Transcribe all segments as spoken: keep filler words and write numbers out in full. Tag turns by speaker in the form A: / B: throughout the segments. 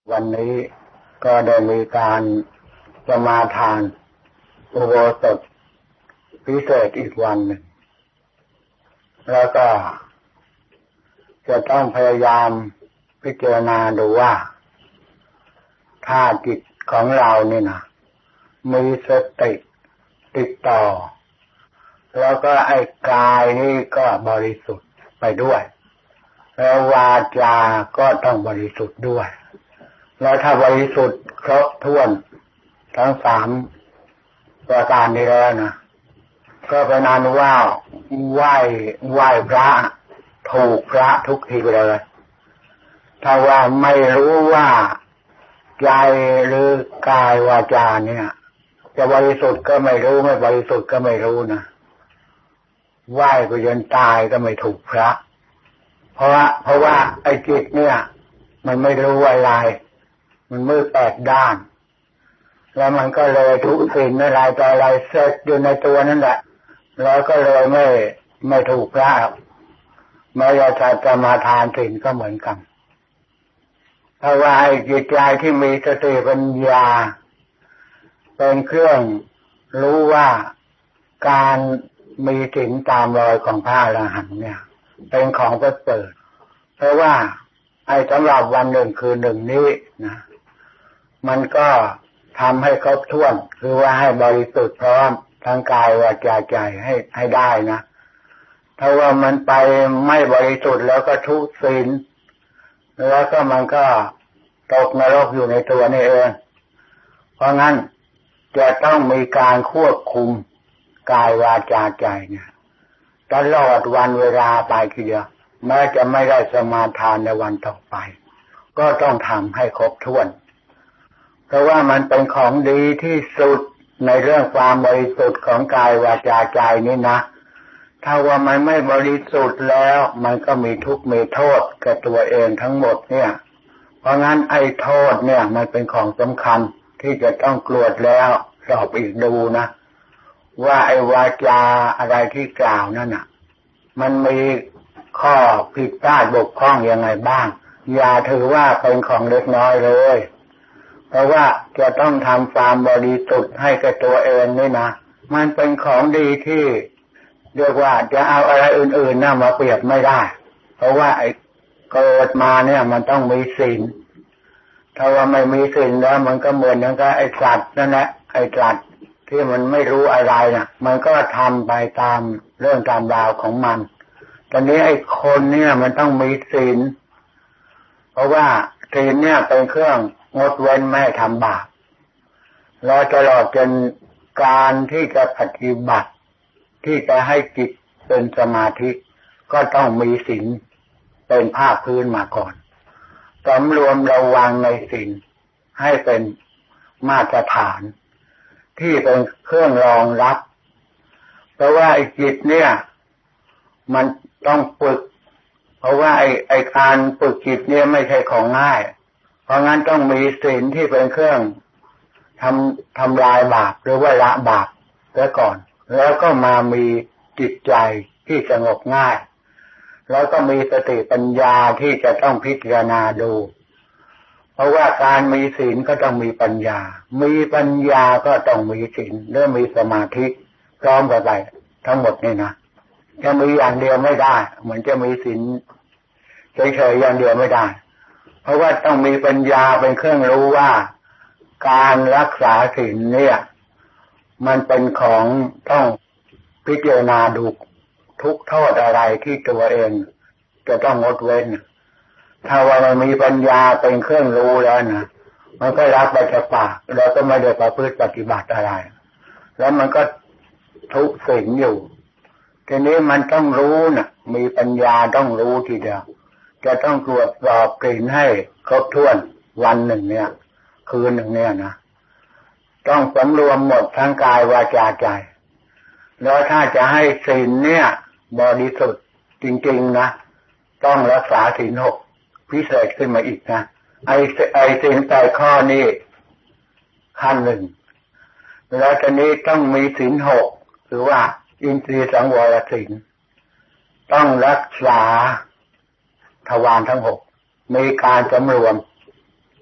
A: วันนี้ก็ได้มีการสมาทานอุโบสถพิเศษอีกวันหนึ่งแล้วก็จะต้องพยายามพิจารณาดูว่าถ้าจิตของเรานี่นะมีสติติดต่อแล้วก็ไอ้กายนี่ก็บริสุทธิ์ไปด้วยแล้ววาจาก็ต้องบริสุทธิ์ด้วยแล้วถ้าบริสุทธิ์ครบถ้วนทั้งสามประการนี้แล้วนะก็เป็นอันว่าไหว้ไหว้พระถูกพระทุกทีเลยถ้าว่าไม่รู้ว่าใจหรือกายวาจาเนี่ยจะบริสุทธิ์ก็ไม่รู้ไม่บริสุทธิ์ก็ไม่รู้นะไหว้ไปจนตายก็ไม่ถูกพระเพราะว่าเพราะว่าไอ้จิตเนี่ยมันไม่รู้อะไรมันมืดแปดด้านแล้วมันก็เลยทุกสิ่งอะไรต่ออะไรเสร็จอยู่ในตัวนั่นแหละแล้วก็เลยไม่ไม่ถูกพระแม้จะจะมาทานศีลก็เหมือนกันเพราะว่าไอ้จิตใจที่มีสติปัญญาเป็นเครื่องรู้ว่าการมีศีลตามรอยของพระอรหันต์เนี่ยเป็นของประเสริฐเพราะว่าไอ้สำหรับวันหนึ่งคืนหนึ่งนี้นะมันก็ทำให้ครบถ้วนคือว่าให้บริสุทธิ์พร้อมทั้งกายวาจาใจให้ให้ได้นะถ้าว่ามันไปไม่บริสุทธิ์แล้วก็ทุศีลแล้วก็มันก็ตกนรกอยู่ในตัวนี่เองเพราะงั้นจะต้องมีการควบคุมกายวาจาใจเนี่ยตลอดวันเวลาไปทีเดียวแม้จะไม่ได้สมาทานในวันต่อไปก็ต้องทำให้ครบถ้วนเพราะว่ามันเป็นของดีที่สุดในเรื่องความบริสุทธิ์ของกายวาจาใจนี่นะถ้าว่ามันไม่บริสุทธิ์แล้วมันก็มีทุกข์มีโทษกับตัวเองทั้งหมดเนี่ยเพราะงั้นไอ้โทษเนี่ยมันเป็นของสำคัญที่จะต้องกรวดแล้วสอบอีกดูนะว่าไอ้วาจาอะไรที่กล่าวนั่นน่ะมันมีข้อผิดพลาดบกพร่องยังไงบ้างอย่าถือว่าเป็นของเล็กน้อยเลยเพราะว่าจะต้องทำความบริสุทธิ์ให้กับตัวเองนี่นะมันเป็นของดีที่เรียกว่าจะเอาอะไรอื่นๆน่ะมาเปรียบไม่ได้เพราะว่าไอ้เกิดมาเนี่ยมันต้องมีศีลถ้าว่าไม่มีศีลแล้วมันก็เหมือนอย่างกับไอ้สัตว์นั่นแหละไอ้สัตว์ที่มันไม่รู้อะไรน่ะมันก็ทำไปตามเรื่องตามราวของมันตอนนี้ไอ้คนเนี่ยมันต้องมีศีลเพราะว่าศีลเนี่ยเป็นเครื่องงดเว้นไม่ให้ทำบาปแล้วตลอดจนการที่จะปฏิบัติที่จะให้จิตเป็นสมาธิก็ต้องมีศีลเป็นภาคพื้นมาก่อนสำรวมระวังในศีลให้เป็นมาตรฐานที่เป็นเครื่องรองรับเพราะว่าไอ้จิตเนี่ยมันต้องฝึกเพราะว่าไอ้ไอ้การฝึกจิตเนี่ยไม่ใช่ของง่ายเพราะงั้นต้องมีศีลที่เป็นเครื่องทำทำลายบาปหรือว่าละบาปเสียก่อนแล้วก็มามีจิตใจที่สงบง่ายแล้วก็มีสติปัญญาที่จะต้องพิจารณาดูเพราะว่าการมีศีลก็ต้องมีปัญญามีปัญญาก็ต้องมีศีลและมีสมาธิพร้อมกันไปทั้งหมดนี่นะจะมีอย่างเดียวไม่ได้เหมือนจะมีศีลเฉยๆอย่างเดียวไม่ได้เพราะว่าต้องมีปัญญาเป็นเครื่องรู้ว่าการรักษาศีลเนี่ยมันเป็นของต้องพิจารณาดูทุกโทษอะไรที่ตัวเองจะต้องงดเว้นถ้าว่ามันมีปัญญาเป็นเครื่องรู้แล้วนะมันก็รับไปจากปากแล้วก็ไม่ได้ประพฤติปฏิบัติอะไรแล้วมันก็ทุกสิ่งอยู่ทีนี้มันต้องรู้นะมีปัญญาต้องรู้ทีเดียวจะต้องตรวจสอบกลิ่นให้ครบถ้วนวันหนึ่งเนี่ยคืนหนึ่งเนี่ยนะต้องสำรวมหมดทั้งกายวาจาใจแล้วถ้าจะให้ศีลเนี่ยบริสุทธิ์จริงๆนะต้องรักษาศีลหกพิเศษขึ้นมาอีกนะไอ้ไอ้ศีลแปดข้อนี้ขั้นหนึ่งแล้วตอนนี้ต้องมีศีลหกคือว่าอินทรีย์สังวรศีลต้องรักษาทวารทั้งหกมีการสำรวม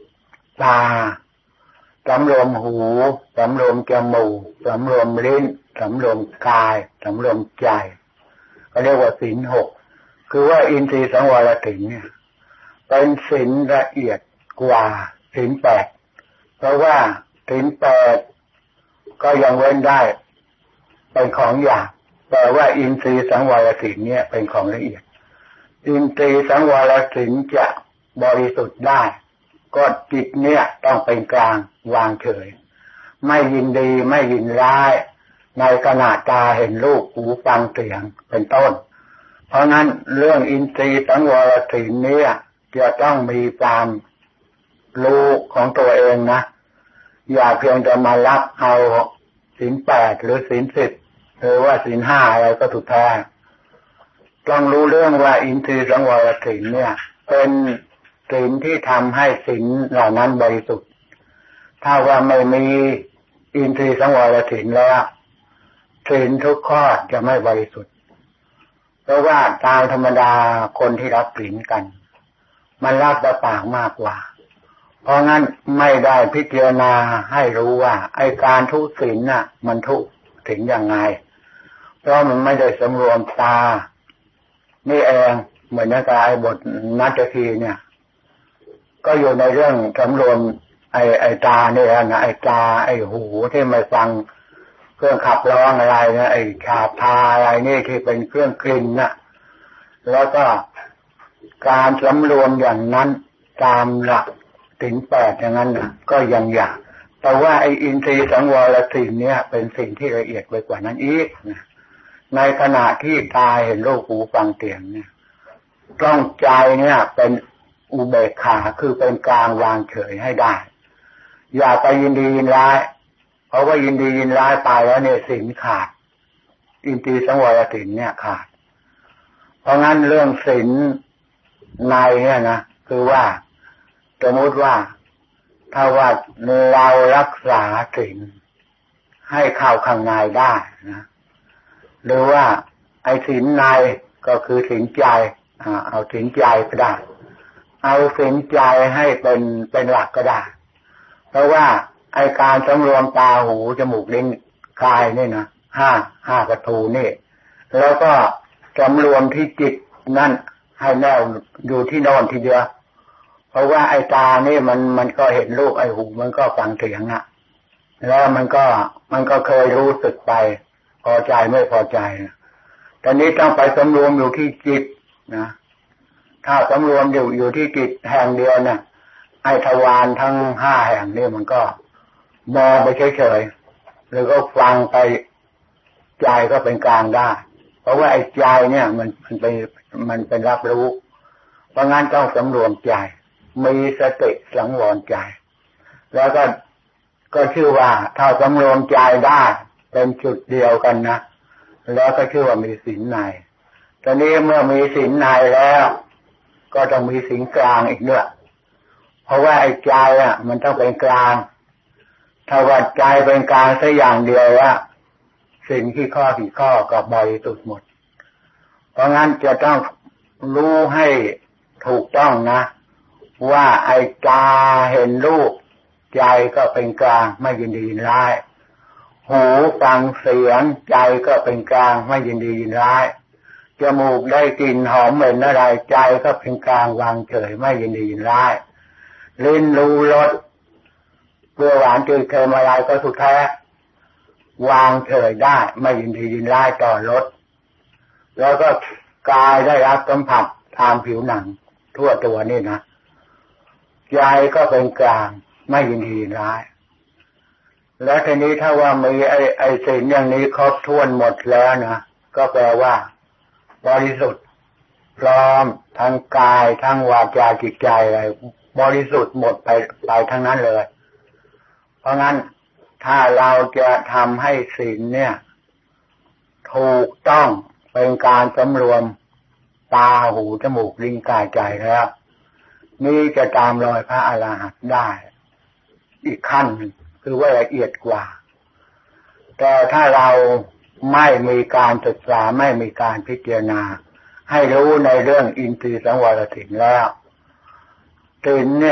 A: ตาสำรวมหูสำรวมจมูกสำรวมลิ้นสำรวมกายสำรวมใจก็เรียกว่าศีลหกคือว่าอินทรีย์สังวรศีลเนี่ยเป็นศีลละเอียดกว่าศีลแปดเพราะว่าศีลแปดก็ยังเว้นได้เป็นของหยาบแต่ว่าอินทรีย์สังวรศีลเนี่ยเป็นของละเอียดอินทรีย์สังวรศีลจะบริสุทธิ์ได้ก็จิตเนี่ยต้องเป็นกลางวางเฉยไม่ยินดีไม่ยินร้ายในขณะตาเห็นรูปหูฟังเสียงเป็นต้นเพราะนั้นเรื่องอินทรีย์สังวรศีลเนี่ยจะต้องมีความรู้ของตัวเองนะอย่าเพียงจะมารับเอาศีลแปดหรือศีลสิบหรือว่าศีลห้าอะไรก็ถูกแท้ต้องรู้เรื่องว่าอินทรีย์สังวรศีลเนี่ยเป็นศีลที่ทำให้ศีลเหล่านั้นบริสุทธิ์ถ้าว่าไม่มีอินทรีย์สังวรศีลแล้วศีลทุกข้อจะไม่บริสุทธิ์เพราะว่าตามธรรมดาคนที่รับศีลกันมันรับแต่ปากมากกว่าเพราะงั้นไม่ได้พิจารณาให้รู้ว่าไอ้การทุศีลน่ะมันทุศีลยังไงเพราะมันไม่ได้สำรวมตานี่เองเหมือนกับไอ้บทนัตถีเนี่ยก็อยู่ในเรื่องสำรวมไอ้ไอ้ตาเนี่ยนะไอ้ตาไอ้หูที่มาฟังเครื่องขับร้องอะไรนะไอ้ฉาบทาอะไรนี่ที่เป็นเครื่องกลิ่นนะแล้วก็การสำรวมอย่างนั้นตามหลักศีลแปดอย่างนั้นนะก็ยังอยากแต่ว่าไอ้อินทรีย์สังวรศีลเนี่ยเป็นสิ่งที่ละเอียดไปกว่านั้นอีกนะในขณะที่ตาเห็นรูปหูฟังเสียงเนี่ยต้องใจเนี่ยเป็นอุเบกขาคือเป็นกลางวางเฉยให้ได้อย่าไปยินดียินร้ายเพราะว่ายินดียินร้ายไปแล้วเนี่ยศีลขาดอินทรีย์สังวรศีลเนี่ยขาดเพราะงั้นเรื่องศีลในเนี่ยนะคือว่าสมมติว่าถ้าว่าเรารักษาศีลให้เข้าข้างในได้นะหรือว่าไอ้ศีลในก็คือศีลใจอ่าเอาศีลใจก็ได้เอาศีลใจให้เป็นเป็นหลักก็ได้เพราะว่าไอ้การสำรวมตาหูจมูกลิ้นกายนี่นะห้าห้าประตูนี่แล้วก็สำรวมที่จิตนั่นให้แน่วอยู่ที่นอนทีเดียวเพราะว่าไอ้ตานี่มันมันก็เห็นรูปไอ้หูมันก็ฟังเสียงอ่ะแล้วมันก็มันก็เคยรู้สึกไปพอใจไม่พอใจนะตอนนี้ต้องไปสำรวมอยู่ที่จิตนะถ้าสำรวมอยู่อยู่ที่จิตแห่งเดียวนะไอ้ทวารทั้งห้าแห่งนี่มันก็มองไปเฉยๆหรือก็ฟังไปใจก็เป็นกลางได้เพราะว่าไอ้ใจเนี่ยมันมันเป็นมันเป็นรับรู้เพราะงั้นต้องสำรวมใจมีสติสังวรใจแล้วก็ก็ชื่อว่าถ้าสำรวมใจได้เป็นจุดเดียวกันนะแล้วก็ชื่อว่ามีศีลในตอนนี้เมื่อมีศีลในแล้วก็ต้องมีศีลกลางอีกด้วยเพราะว่าไอ้ใจอ่ะมันต้องเป็นกลางถ้าว่าใจเป็นกลางสักอย่างเดียวว่าศีลที่ข้อที่ข้อก็บริสุทธิ์หมดเพราะงั้นจะต้องรู้ให้ถูกต้องนะว่าไอ้ตาเห็นรูปใจก็เป็นกลางไม่ยินดียินร้ายหูฟังเสียงใจก็เป็นกลางไม่ยินดียินร้ายจมูกได้กลิ่นหอมเหม็นอะไรใจก็เป็นกลางวางเฉยไม่ยินดียินร้ายลิ้นรู้รสเปรี้ยวหวานจืดเค็มอะไรก็สุดแท้วางเฉยได้ไม่ยินดียินร้ายต่อรสแล้วก็กายได้รับสัมผัสทางผิวหนังทั่วตัวนี่นะใจก็เป็นกลางไม่ยินดียินร้ายแล้วทีนี้ถ้าว่ามีไอ้ไอ้สิ่งอย่างนี้ครบถ้วนหมดแล้วนะก็แปลว่าบริสุทธิ์พร้อมทั้งกายทั้งวาจาจิตใจอะไรบริสุทธิ์หมดไปไปทั้งนั้นเลยเพราะงั้นถ้าเราจะทำให้ศีลเนี่ยถูกต้องเป็นการสำรวมตาหูจมูกลิ้นกายใจแล้วนี่จะตามรอยพระอรหันต์ได้อีกขั้นหนึ่งคือว่าละเอียดกว่าแต่ถ้าเราไม่มีการศึกษาไม่มีการพิจารณาให้รู้ในเรื่องอินทรีย์สังวรศีลแล้วศีลเนี่ย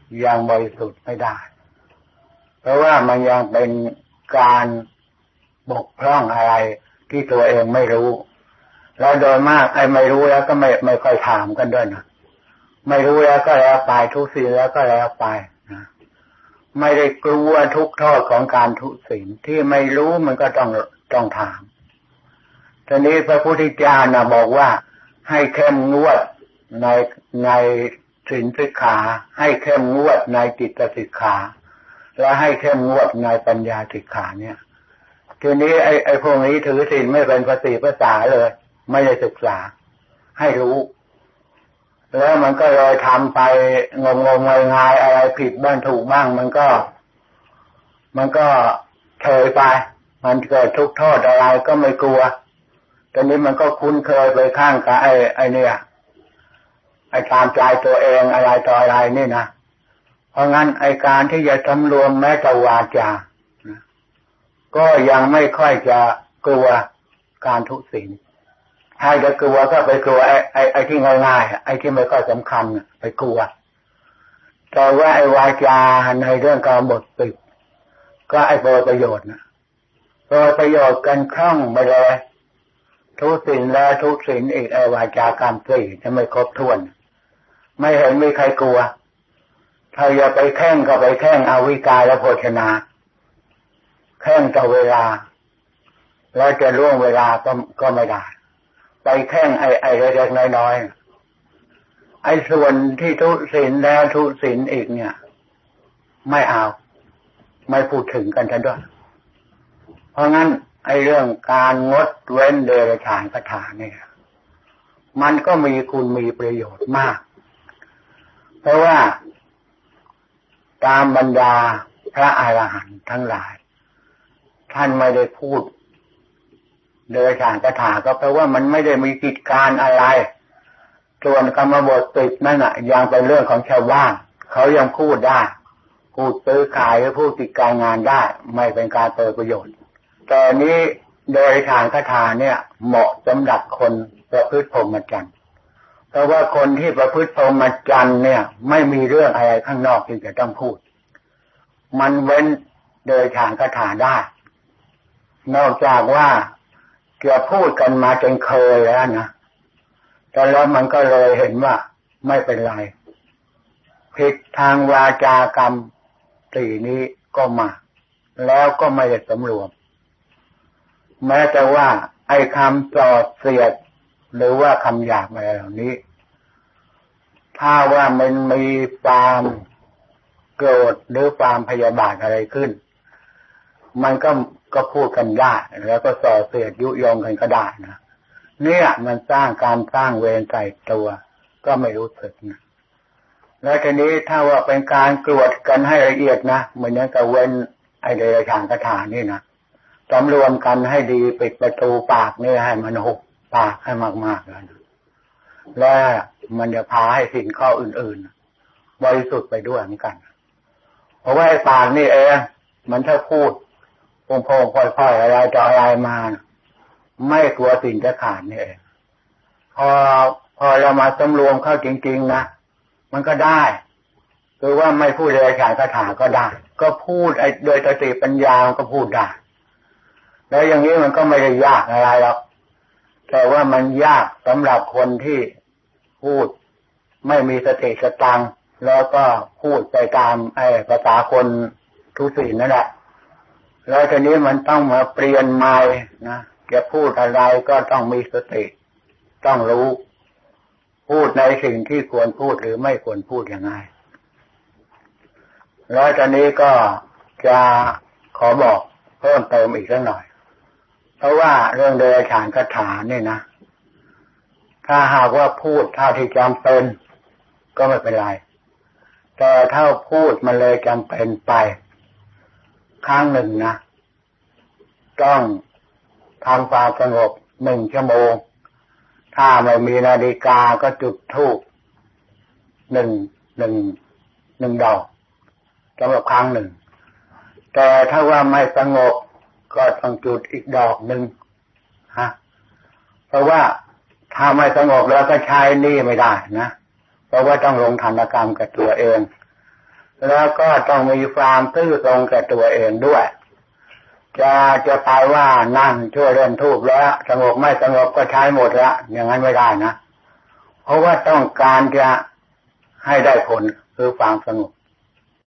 A: ยังบริสุทธิ์ไม่ได้เพราะว่ามันยังเป็นการบกพร่องอะไรที่ตัวเองไม่รู้แล้วโดยมากไอ้ไม่รู้แล้วก็ไม่ไม่ค่อยถามกันด้วยนะไม่รู้แล้วก็แล้วไปทุศีลแล้วก็แล้วไปนะไม่ได้กลัวทุกโทษของการทุศีลที่ไม่รู้มันก็ต้องต้องถามทีนี้พระพุทธเจ้านะบอกว่าให้เข้มงวดในในศีลสิกขาให้เข้มงวดในจิตสิกขาและให้เข้มงวดในปัญญาสิกขาเนี่ยทีนี้ไอ้ไอ้พวกนี้ถือศีลไม่เป็นภาษีภาษาเลยไม่ได้ศึกษาให้รู้แล้วมันก็เลยทำไปงงงงงายๆอะไรผิดบ้างถูกบ้างมันก็มันก็เฉยไปมันเกิดทุกข์โทษอะไรก็ไม่กลัวตอนนี้มันก็คุ้นเคยไปข้างกับไอ้ไอ้เนี่ยไอ้ตามใจตัวเองอะไรต่ออะไรนี่นะเพราะงั้นไอ้การที่จะสำรวมแม้แต่วาจาก็ยังไม่ค่อยจะกลัวการทุศีลถ้าจะกลัวก็ไปกลัวไอ้ไอ้ไอ้ที่ง่ายๆไอ้ที่ไม่ค่อยสำคัญไปกลัวแต่ว่าไอ้วาจาในเรื่องการบทปิดก็ไอ้โปรประโยชน์นะโปรประโยชน์กันคล่องไปเลยทุศีลแล้วทุศีลอีกไอ้วาจากรรมสี่จะไม่ครบถ้วนไม่เห็นมีใครกลัวถ้าอย่าไปแข่งก็ไปแข่งอวิกายและโภชนาแข่งต่อเวลาแล้วจะล่วงเวลาก็ก็ไม่ได้ไปแข่งไอ้ไอ้เล็กๆน้อยๆไอ้ส่วนที่ทุศีลแล้วทุศีลอีกเนี่ยไม่เอาไม่พูดถึงกันทันด้วยเพราะงั้นไอ้เรื่องการงดเว้นเดรัจฉานคถาเนี่ยมันก็มีคุณมีประโยชน์มากเพราะว่าตามบรรดาพระอรหันต์ทั้งหลายท่านไม่ได้พูดเดรัจฉานคถาก็เพราะว่ามันไม่ได้มีกิจการอะไรส่วนกรรมบทติดนั่นน่ะยังเป็นเรื่องของชาวบ้านเขายังพูดได้พูดซื้อขายหรือพูดกิจการงานได้ไม่เป็นการเปิดประโยชน์แต่นี้เดรัจฉานคถาเนี่ยเหมาะสำหรับคนประพฤติพรหมจรรย์เพราะว่าคนที่ประพฤติพรหมจรรย์เนี่ยไม่มีเรื่องอะไรข้างนอกที่จะต้องพูดมันเว้นเดรัจฉานคถาได้นอกจากว่าจะพูดกันมาจนเคยแล้วนะแต่แล้วมันก็เลยเห็นว่าไม่เป็นไรผิดทางวาจากรรมสี่นี้ก็มาแล้วก็ไม่ได้สำรวมแม้แต่ว่าไอ้คำสอดเสียดหรือว่าคำหยาบอะไรเหล่านี้ถ้าว่ามันมีความโกรธหรือความพยาบาทอะไรขึ้นมันก็ก็พูดกันได้แล้วก็ส่อเสียดยุยงกันก็ได้นะเนี่ยมันสร้างการสร้างเวรใส่ตัวก็ไม่รู้สึกนะแล้วทีนี้ถ้าว่าเป็นการกรวดกันให้ละเอียดนะเหมือนกับเว้นไอเดรัจฉานคถานี่นะสำรวมกันให้ดีปิดประตูปากนี่ให้มันหุบปากให้มากๆแล้วนะและมันจะพาให้สิ่งข้ออื่นๆบริสุทธิ์ไปด้วยเหมือนกันเพราะว่าไอ้ปากนี่เองมันถ้าพูดพงๆค่อยๆอะไรจะอะไรมาไม่กลัวสิ่งจะขาดนี่เองพอพอเรามาสำรวมเข้าจริงๆนะมันก็ได้คือว่าไม่พูดเลยฉานคาถาก็ได้ก็พูดไอ้โดยสติปัญญาก็พูดได้แล้วอย่างนี้มันก็ไม่ได้ยากอะไรหรอกแต่ว่ามันยากสำหรับคนที่พูดไม่มีสติสตังแล้วก็พูดไปตามไอ้ภาษาคนทุศีลนั่นแหละแล้วทีนี้มันต้องมาเปลี่ยนใหม่นะจะพูดอะไรก็ต้องมีสติต้องรู้พูดในสิ่งที่ควรพูดหรือไม่ควรพูดยังไงแล้วทีนี้ก็จะขอบอกเพิ่มเติมอีกสักหน่อยเพราะว่าเรื่องเดรัจฉานคถาเนี่ยนะถ้าหากว่าพูดเท่าที่จำเป็นก็ไม่เป็นไรแต่ถ้าพูดมันเลยจำเป็นไปครั้งหนึ่งนะต้องทำความสงบหนึ่งชั่วโมงถ้าไม่มีนาฬิกาก็จุดธูปหนึ่งหนึ่งหนึ่งดอกสำหรับครั้งหนึ่งแต่ถ้าว่าไม่สงบก็ต้องจุดอีกดอกหนึ่งฮะเพราะว่าถ้าไม่สงบแล้วก็ใช้นี่ไม่ได้นะเพราะว่าต้องลงธนกรรมกับตัวเองแล้วก็ต้องมีความซื่อตรงกับตัวเองด้วยจะจะไปว่านั่งช่วยเล่นทูบแล้วสงบไม่สงบก็ใช้หมดละอย่างนั้นไม่ได้นะเพราะว่าต้องการจะให้ได้ผลคือความสงบ